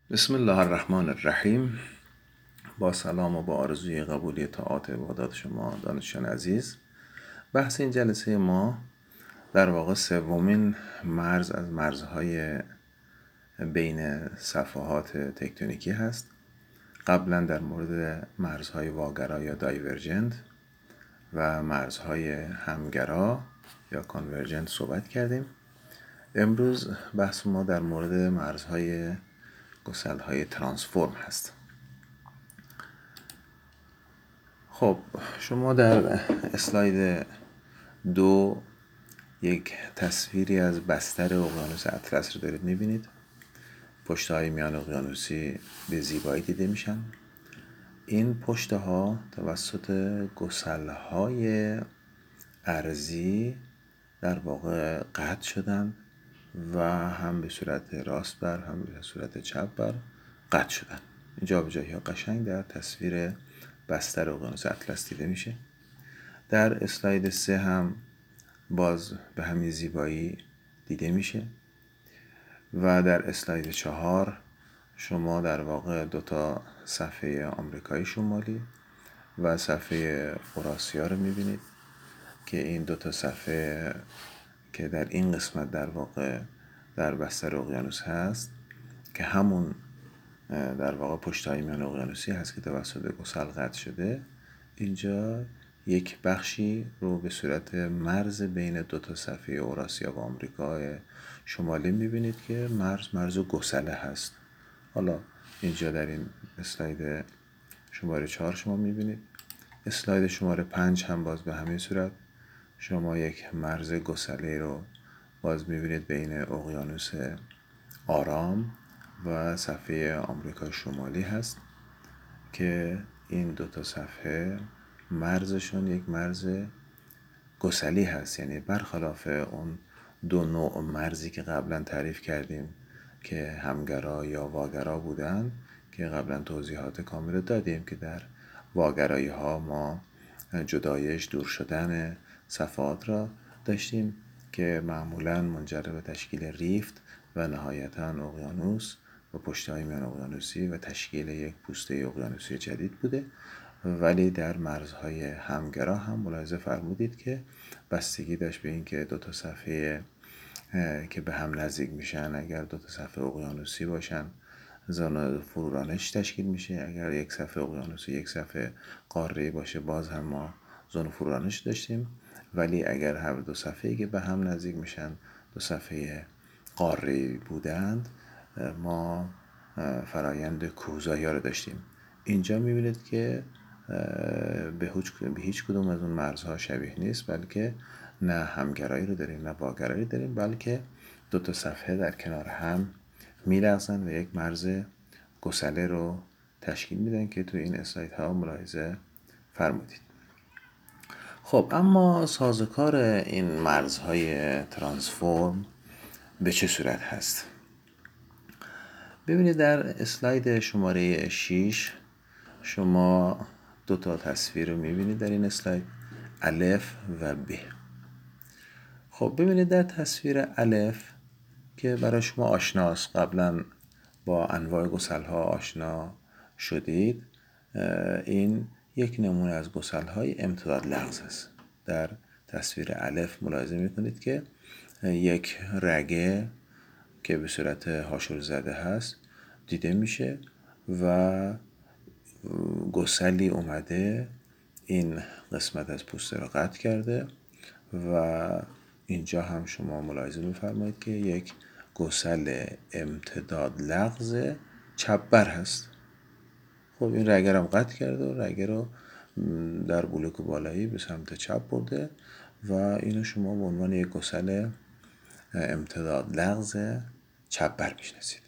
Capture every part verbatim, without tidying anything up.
بسم الله الرحمن الرحیم. با سلام و با آرزوی قبولی طاعات عبادات شما دانشجویان عزیز. بحث این جلسه ما در واقع سومین مرز از مرزهای بین صفحات تکتونیکی هست. قبلا در مورد مرزهای واگرا یا دایورجنت و مرزهای همگرا یا کانورجنت صحبت کردیم. امروز بحث ما در مورد مرزهای گسلهای ترانسفورم هست. خب شما در اسلاید دو یک تصویری از بستر اقیانوس اطلس رو دارید میبینید. پشته های میان اقیانوسی به زیبایی دیده میشن. این پشته ها توسط گسل های ارضی در واقع قطع شدن و هم به صورت راست بر هم به صورت چپ بر قطع شدن. این جابجایی ها قشنگ در تصویر بستر اقیانوس اطلس دیده میشه. در اسلاید سه هم باز به همین زیبایی دیده میشه و در اسلاید چهار شما در واقع دوتا صفحه آمریکای شمالی و صفحه اوراسیا رو میبینید که این دوتا صفحه که در این قسمت در واقع در بستر اقیانوس هست که همون در واقع پشت‌های میان اقیانوسی هست که توسط گسل قطع شده، اینجا یک بخشی رو به صورت مرز بین دو تا صفحه اوراسیا و آمریکای شمالی میبینید که مرز مرز گسله هست. حالا اینجا در این اسلاید شماره چهار شما میبینید. اسلاید شماره پنج هم باز به همین صورت شما یک مرز گسله رو باز میبینید بین اقیانوس آرام و صفحه آمریکای شمالی هست که این دو تا صفحه مرزشون یک مرز گسلی هست، یعنی برخلاف اون دو نوع مرزی که قبلا تعریف کردیم که همگرا یا واگرا بودن که قبلا توضیحات کامل دادیم که در واگرایی ها ما جدایش دور شدن صفحات را داشتیم که معمولا منجر به تشکیل ریفت و نهایتا اقیانوس و پشت‌های میان اقیانوسی و تشکیل یک پوسته اقیانوسی جدید بوده. ولی در مرزهای همگرا هم ملاحظه فرمودید که بستگی داشت به این که دو تا صفحه که به هم نزدیک میشن، اگر دو تا صفحه اقیانوسی باشن زون فرورانش تشکیل میشه، اگر یک صفحه اقیانوسی یک صفحه قاره‌ای باشه باز هم ما زون فرورانش داشتیم. ولی اگر هر دو صفحه‌ای که به هم نزدیک میشن دو صفحه قاره‌ای بودند ما فرایند کوهزایی ها رو داشتیم. اینجا میبینید که به هیچ کدوم از اون مرزها شبیه نیست، بلکه نه همگرایی رو داریم نه واگرایی داریم، بلکه دو تا صفحه در کنار هم میلغزن و یک مرز گسله رو تشکیل میدن که تو این اسلاید ها ملاحظه فرمودید. خب اما سازوکار این مرزهای ترانسفورم به چه صورت هست؟ ببینید در اسلاید شماره شش شما دو تا تصویر رو میبینید در این اسلاید، الف و ب. خب ببینید در تصویر الف که برای شما آشناست، قبلا با انواع گسل ها آشنا شدید، این یک نمونه از گسل های امتداد لغز است. در تصویر الف ملاحظه میکنید که یک رگه که به صورت هاشور زده هست دیده میشه و گسلی اومده این قسمت از پوسته را قطع کرده و اینجا هم شما ملاحظه بفرمایید که یک گسل امتداد لغز چپ بر هست. خب این رگه هم قطع کرده و رگه رو در بلوک بالایی به سمت چپ برده و اینو شما به عنوان یک گسل امتداد لغز چپ بر میشناسید.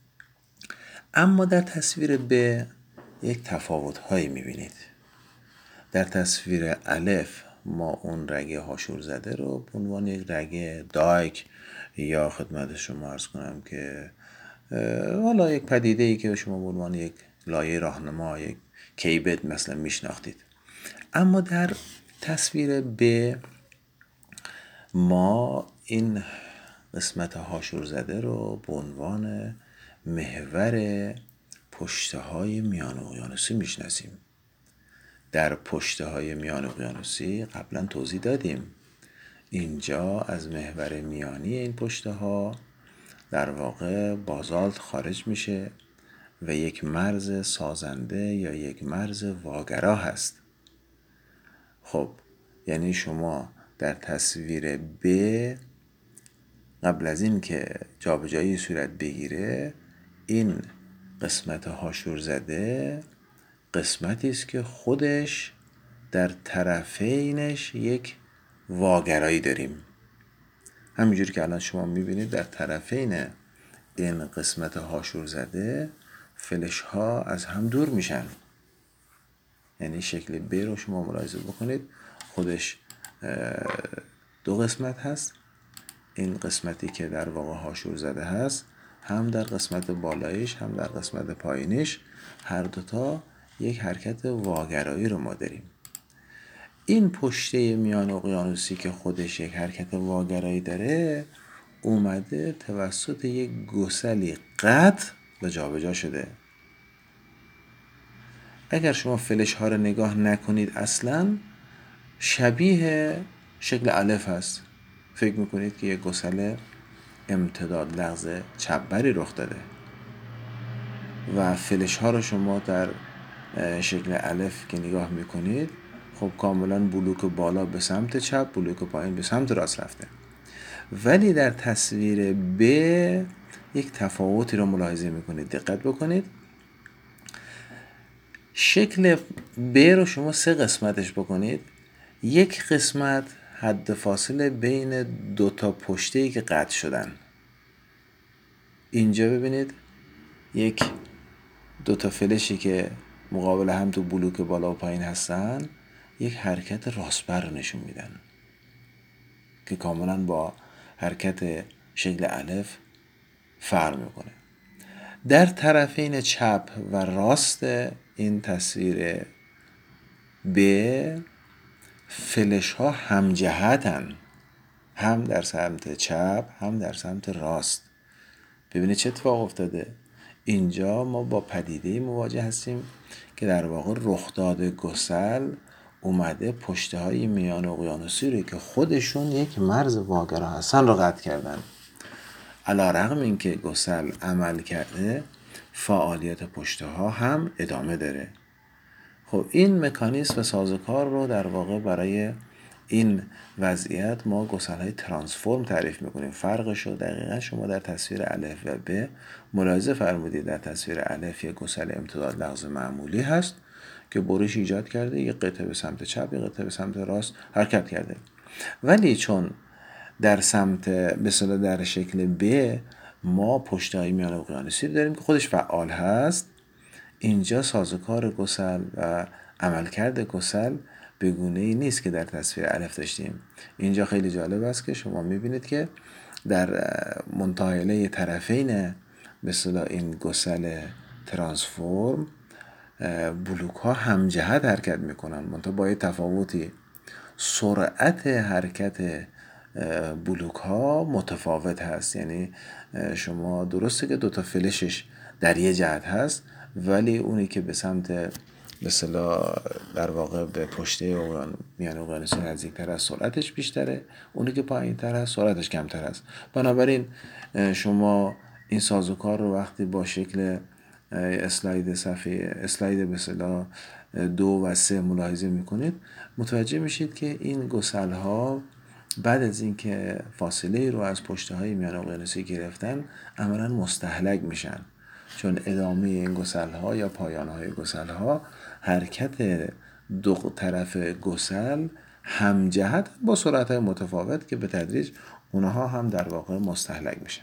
اما در تصویر ب یک تفاوت هایی میبینید. در تصویر الف ما اون رگه هاشور زده رو به عنوان یک رگه دایک یا خدمت شما عرض کنم که حالا یک پدیده ای که شما به عنوان یک لایه راهنما، یک کیبد مثلا میشناختید. اما در تصویر ب ما این قسمت هاشور زده رو به عنوان محور پشته های میان اقیانوسی میشناسیم. در پشته های میان اقیانوسی قبلا توضیح دادیم. اینجا از محور میانی این پشته ها در واقع بازالت خارج میشه و یک مرز سازنده یا یک مرز واگرا هست. خب یعنی شما در تصویر ب قبل از این که جابجایی صورت بگیره، این قسمت هاشور زده قسمتی است که خودش در طرفینش یک واگرایی داریم. همینجوری که الان شما میبینید در طرفین این قسمت هاشور زده فلش ها از هم دور میشن. یعنی شکل ب رو شما ملاحظه بکنید، خودش دو قسمت هست. این قسمتی که در واقع هاشور زده هست هم در قسمت بالایش هم در قسمت پایینش هر دوتا یک حرکت واگرایی رو ما داریم. این پشته میان اقیانوسی که خودش یک حرکت واگرایی داره اومده توسط یک گسلی قطع و جابجا شده. اگر شما فلش ها رو نگاه نکنید اصلا شبیه شکل الف هست. فکر میکنید که یک گسل امتداد لغز چپبری رخ داده و فلش ها رو شما در شکل الف که نگاه میکنید خب کاملا بلوک بالا به سمت چپ، بلوک پایین به سمت راست رفته. ولی در تصویر ب یک تفاوتی رو ملاحظه میکنید. دقت بکنید، شکل ب رو شما سه قسمتش بکنید. یک قسمت حد فاصله بین دو تا پشته‌ای که قطع شدن. اینجا ببینید یک دو تا فلشی که مقابل هم تو بلوک بالا و پایین هستن یک حرکت راستبر رو نشون میدن که کاملا با حرکت شکل الف فرق میکنه. در طرفین چپ و راست این تصویر ب فلش ها هم جهتن، هم در سمت چپ هم در سمت راست. ببینید چه اتفاق افتاده. اینجا ما با پدیده مواجه هستیم که در واقع رخداد گسل اومده پشته های میان اقیانوسی رو که خودشون یک مرز واگرا هستن رو قطع کردن. علی رغم این که گسل عمل کرده فعالیت پشته ها هم ادامه داره. خب این مکانیزم و سازوکار رو در واقع برای این وضعیت ما گسل های ترانسفورم تعریف میکنیم. فرقش رو دقیقا شما در تصویر الف و ب ملاحظه فرمودید. در تصویر الف یک گسل امتداد لغز معمولی هست که برش ایجاد کرده، یک قطعه به سمت چپ یک قطعه به سمت راست حرکت کرده. ولی چون در سمت مثلا در شکل ب ما پشته های میان اقیانوسی داریم که خودش فعال هست، اینجا سازوکار گسل و عملکرد گسل به گونه‌ای نیست که در تصویر الف داشتیم. اینجا خیلی جالب است که شما میبینید که در منتهیله طرفین مثلا این گسل ترانسفورم بلوک ها همجهت حرکت میکنن، منتها با یه تفاوتی. سرعت حرکت بلوک ها متفاوت هست. یعنی شما درسته که دوتا فلشش در یه جهت هست، ولی اونی که به سمت مثلا در واقع به پشته اقیان میان اقیانوسی نزدیکتر است سرعتش بیشتره، اونی که پایین تر هست سرعتش کمتر است. بنابراین شما این سازوکار رو وقتی با شکل اسلاید صفحه اسلاید به اصطلاح دو و سه ملاحظه میکنید متوجه میشید که این گسل ها بعد از اینکه فاصله رو از پشته های میان اقیانوسی گرفتن عملا مستهلک میشن، چون ادامه این گسل ها یا پایان های گسل ها حرکت دو طرف گسل همجهت با سرعت های متفاوت که به تدریج اونها هم در واقع مستهلک میشن.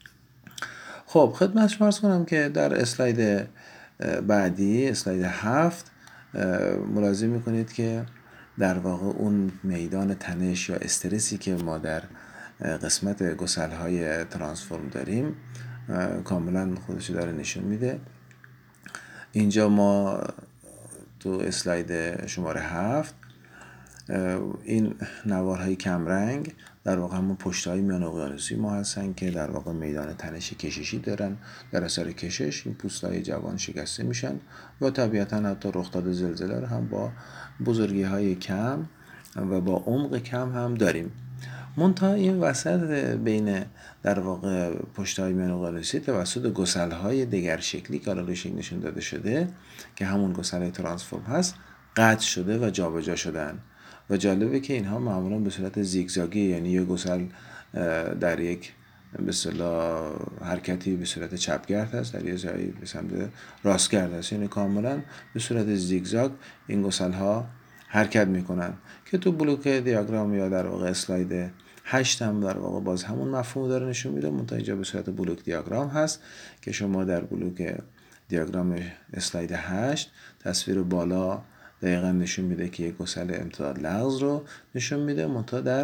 خب خدمت شما عرض کنم که در اسلاید بعدی اسلاید هفت ملاحظه میکنید که در واقع اون میدان تنش یا استرسی که ما در قسمت گسل های ترانسفورم داریم کاملا خودشو داره نشون میده. اینجا ما تو اسلاید شماره هفت این نوارهای کمرنگ در واقع همون پشتهای میان اقیانوسی ما هستن که در واقع میدان تنش کششی دارن. در اثر کشش این پوستهای جوان شکسته میشن و طبیعتا حتی رخ داده زلزله رو هم با بزرگی های کم و با عمق کم هم داریم. منتها این وسط بین در واقع پشتهای میان اقیانوسی توسط گسل‌های دگر شکلی که الان روش نشون داده شده که همون گسل‌های ترانسفورم هست قطع شده و جابجا شدن و جالبه که اینها معمولا به صورت زیگزاگی، یعنی یک گسل در یک به اصطلاح حرکتی به صورت چپگرد هست، در یه جایی به سمت راستگرد هست، یعنی کاملا به صورت زیگزاگ این گسل ها حرکت میکنن که تو بلوک دیاگرام یا در واقع اسلاید هشت هم در واقع باز همون مفهوم داره نشون میده، منتها اینجا به صورت بلوک دیاگرام هست که شما در بلوک دیاگرام اسلاید هشت تصویر بالا دقیقا نشون میده که یک گسل امتداد لغز رو نشون میده، منتها در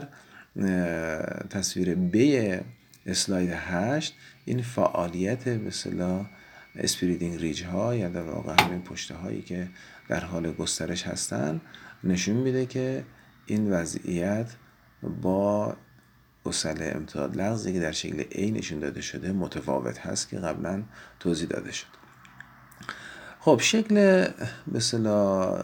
تصویر بی اسلاید هشت این فعالیت به اصطلاح اسپریدینگ ریج ها یا در واقع همین پشته هایی که در حال گسترش هستن نشون میده که این وضعیت با گسل امتداد لغزی که در شکل A نشون داده شده متفاوت هست که قبلا توضیح داده شد. خب شکل به اصطلاح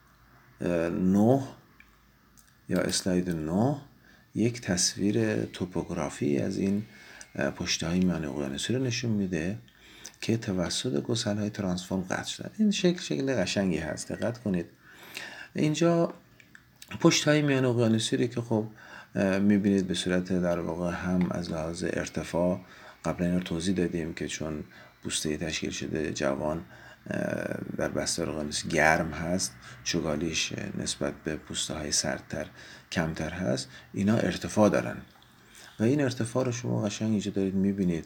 نه یا اسلاید نه یک تصویر توپوگرافی از این پشته های میان اقیانوسی رو نشون میده که توسط گسل های ترانسفورم قطع شدن. این شکل شکل قشنگی هست، دقت کنید. اینجا پشته های میان اقیانوسی رو که خب میبینید به صورت در واقع هم از لحاظ ارتفاع قبلا این رو توضیح دادیم که چون پوسته تشکیل شده جوان در بستر اقیانوسی گرم هست، چگالیش نسبت به پوسته های سردتر کمتر هست، اینا ارتفاع دارن و این ارتفاع رو شما قشنگ اینجا دارید میبینید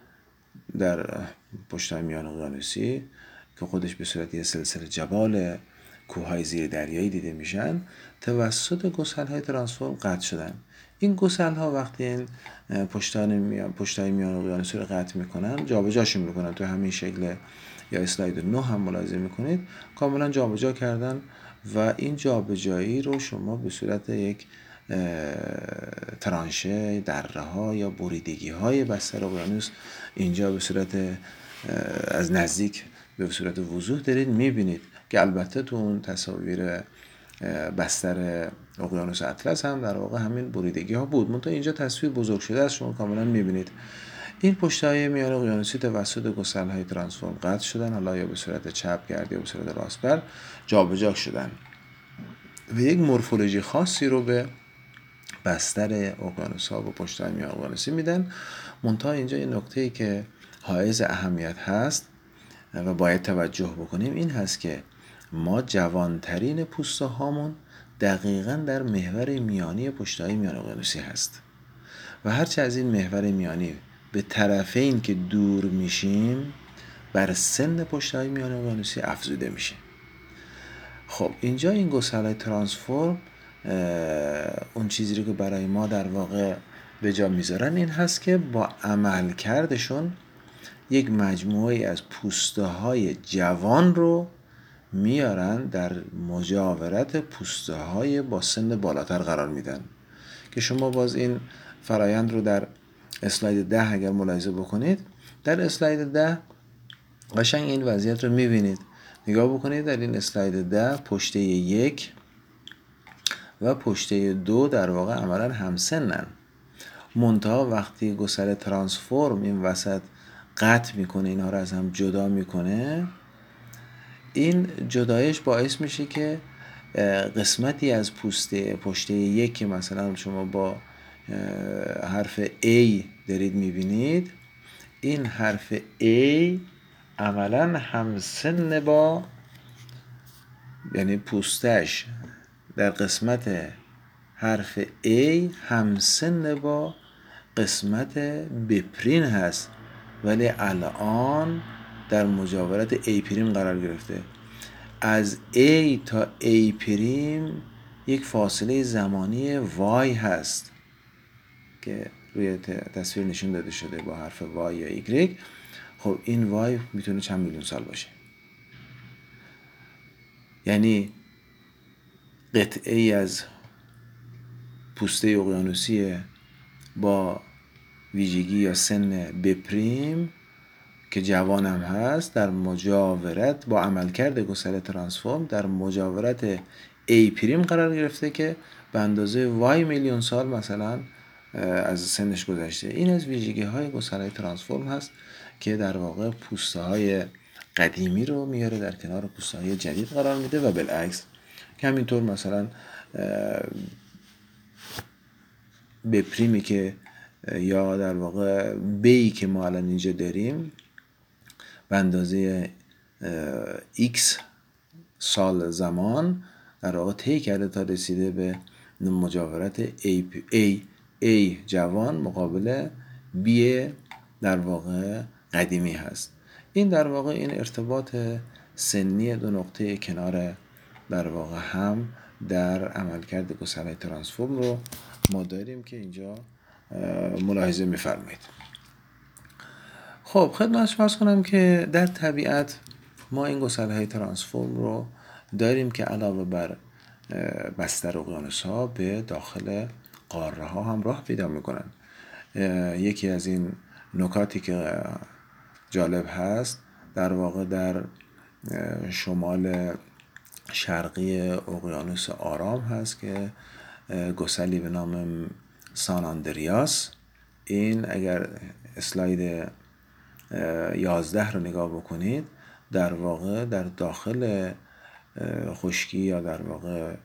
در پشت‌های میان اقیانوسی که خودش به صورت یه سلسله جبال کوههای زیر دریایی دیده میشن توسط گسل‌های ترانسفورم قطع شدن. این گسل‌ها وقتی این پشت‌های میان پشت‌های میان اقیانوسی رو قطع میکنن جابجاشون میکنن. تو همین شکل یا اسلاید نه هم ملاحظه میکنید کاملا جابجا کردن و این جابجایی رو شما به صورت یک ترانشه، دره ها یا بریدگی های بستر اقیانوس اینجا به صورت از نزدیک به صورت وضوح دارید میبینید که البته تو اون تصاویر بستر اقیانوس اطلس هم در واقع همین بریدگی ها بود، منتها اینجا تصویر بزرگ شده است، شما کاملا میبینید این پشت‌های میان اقیانوسی توسط گسل‌های ترانسفورم قطع شدن، حالا یا به صورت چپگرد یا به صورت راستبر جابجا شدن و یک مورفولوژی خاصی رو به بستر اقیانوس‌ها و پشت‌های میان اقیانوسی میدن. منتها اینجا این نکته‌ای که حائز اهمیت هست و باید توجه بکنیم این هست که ما جوانترین پوسته هامون دقیقاً در محور میانی پشت‌های میان اقیانوسی هست و هرچه از این محور میانی به طرفین که دور میشیم بر سن پشت‌های میان اقیانوسی افزوده میشه. خب اینجا این گسل‌های ترانسفورم اون چیزی رو که برای ما در واقع به جا میذارن این هست که با عمل کردشون یک مجموعه از پوسته های جوان رو میارن در مجاورت پوسته های با سن بالاتر قرار میدن که شما باز این فرایند رو در اسلاید ده اگر ملاحظه بکنید، در اسلاید ده قشنگ این وضعیت رو میبینید. نگاه بکنید در این اسلاید ده پشته یک و پشته دو در واقع عملا همسنن، منتها وقتی گسل ترانسفورم این وسط قطع میکنه اینها رو از هم جدا میکنه، این جدایش باعث میشه که قسمتی از پوسته پشته یک که مثلا شما با حرف A دارید میبینید، این حرف A عملا همسن با یعنی پوستش در قسمت حرف A همسن با قسمت بپرین هست ولی الان در مجاورت A پریم قرار گرفته. از A تا A پریم یک فاصله زمانی Y هست که روی تصویر نشون داده شده با حرف Y یا Y. خب این Y میتونه چند میلیون سال باشه، یعنی قطعه ای از پوسته اقیانوسی با ویژگی یا سن بپریم که جوانم هست در مجاورت با عملکرد گسل ترانسفورم در مجاورت A پریم قرار گرفته که به اندازه وای میلیون سال مثلا از سنش گذشته. این از ویژگی های گسل های ترانسفورم هست که در واقع پوسته های قدیمی رو میاره در کنار پوسته های جدید قرار میده و بالعکس. که همینطور مثلا بپریمی که یا در واقع بی که ما الان اینجا داریم به اندازه X سال زمان در واقع طی کرده تا رسیده به مجاورت A, A, A جوان مقابل B در واقع قدیمی هست. این در واقع این ارتباط سنی دو نقطه کنار در واقع هم در عملکرد گسل‌های ترانسفورم رو ما داریم که اینجا ملاحظه می‌فرمایید. خب خدمت شما عرض کنم که در طبیعت ما این گسل‌های ترانسفورم رو داریم که علاوه بر بستر اقیانوس‌ها به داخل قاره ها هم راه پیدا میکنن. یکی از این نکاتی که جالب هست در واقع در شمال شرقی اقیانوس آرام هست که گسلی به نام سان آندریاس. این اگر اسلاید یازده رو نگاه بکنید در واقع در داخل خشکی یا در واقع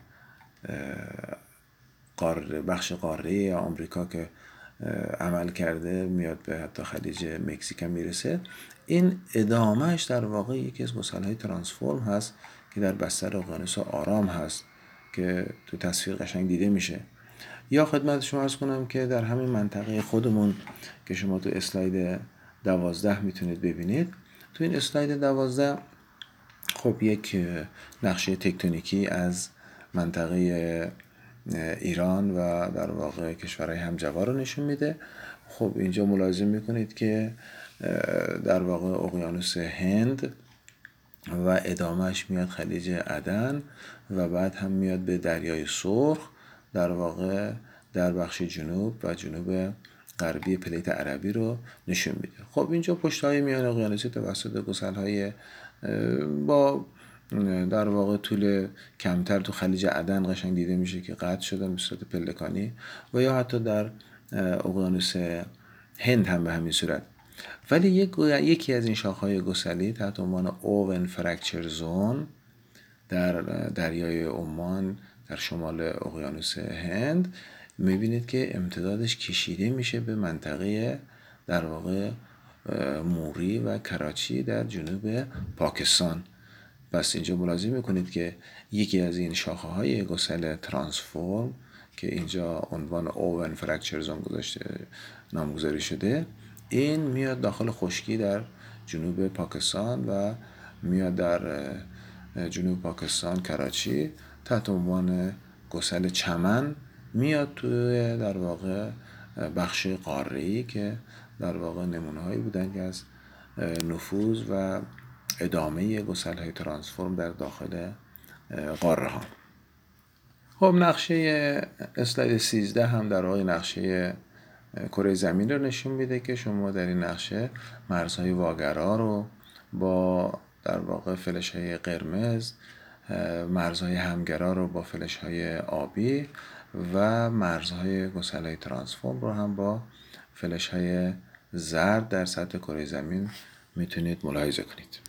قاره بخش قاره آمریکا که عمل کرده میاد به حتی خلیج مکزیک میرسه. این ادامهش در واقع یکی از گسل‌های ترانسفورم هست که در بستر اقیانوس آرام هست که تو تصویر قشنگ دیده میشه. یا خدمت شما عرض کنم که در همین منطقه خودمون که شما تو اسلاید دوازده میتونید ببینید، تو این اسلاید دوازده خب یک نقشه تکتونیکی از منطقه ایران و در واقع کشورهای همجوار رو نشون میده. خب اینجا ملاحظه میکنید که در واقع اقیانوس هند و ادامهش میاد خلیج عدن و بعد هم میاد به دریای سرخ در واقع در بخش جنوب و جنوب غربی پلیت عربی رو نشون میده. خب اینجا پشت‌های میان اقیانوسی توسط گسل‌های با در واقع طول کمتر تو خلیج عدن قشنگ دیده میشه که قطع شدن به صورت پلکانی و یا حتی در اقیانوس هند هم به همین صورت. ولی یک یکی از این شاخه‌های گسلی تحت عنوان اوون فرکچر زون در دریای عمان در شمال اقیانوس هند میبینید که امتدادش کشیده میشه به منطقه در واقع موری و کراچی در جنوب پاکستان. پس اینجا ملاحظه میکنید که یکی از این شاخه های گسل ترانسفورم که اینجا عنوان اوون فرکچر زون گذاشته نامگذاری شده، این میاد داخل خشکی در جنوب پاکستان و میاد در جنوب پاکستان کراچی تحت عنوان گسل چمن میاد توی در واقع بخش قاره‌ای که در واقع نمونه هایی بودن که از نفوذ و ادامه گسل های ترانسفورم در داخل قاره ها. خب نقشه اسلاید سیزده هم در واقع نقشه کره زمین رو نشون میده که شما در این نقشه مرزهای واگرا رو با در واقع فلش های قرمز، مرزهای همگرا رو با فلش های آبی و مرزهای گسل های ترانسفورم رو هم با فلش های زرد در سطح کره زمین میتونید ملاحظه کنید.